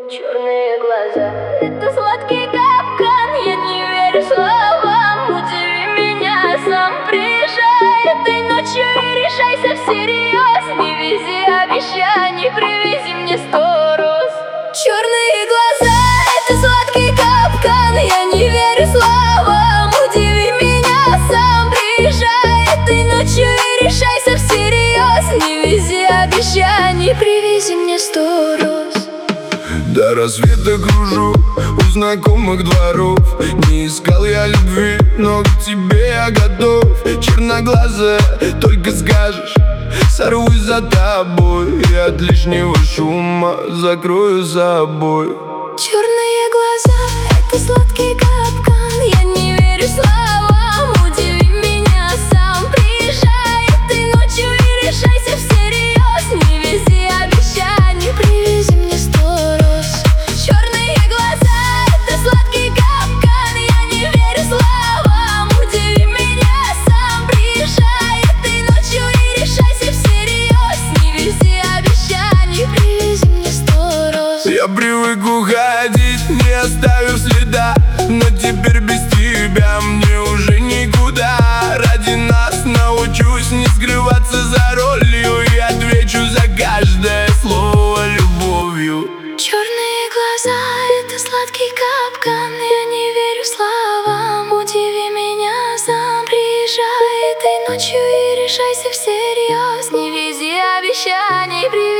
Черные глаза — это сладкий капкан. Я не верю словам, удиви меня сам. Приезжай этой ночью и решайся всерьез. Не вези обещаний, привези мне 100 роз. Черные глаза — это сладкий капкан. Я не верю словам, удиви меня сам. Приезжай этой ночью и решайся всерьез. Не вези обещаний, привези мне 100 роз. До рассвета кружу у знакомых дворов. Не искал я любви, но к тебе я готов. Черноглазая, только скажешь, сорвусь за тобой. И от лишнего шума закрою собой. Черные глаза — это сладкий капкан. Я не верю словам, удиви меня сам. Приезжай этой ночью и решайся всерьез. Не вези обещаний, привези мне 100 роз. Черные глаза — это сладкий капкан. Я не верю словам, удиви меня сам. Приезжай этой ночью и решайся всерьез. Не вези обещаний, привези мне 100 роз. Я привык уходить, не оставив следа, но теперь без тебя мне уже никуда. Ради нас научусь не скрываться за ролью, и отвечу за каждое слово любовью. Черные глаза — это сладкий капкан. Я не верю словам, удиви меня сам. Приезжай этой ночью и решайся всерьез. Не вези обещаний,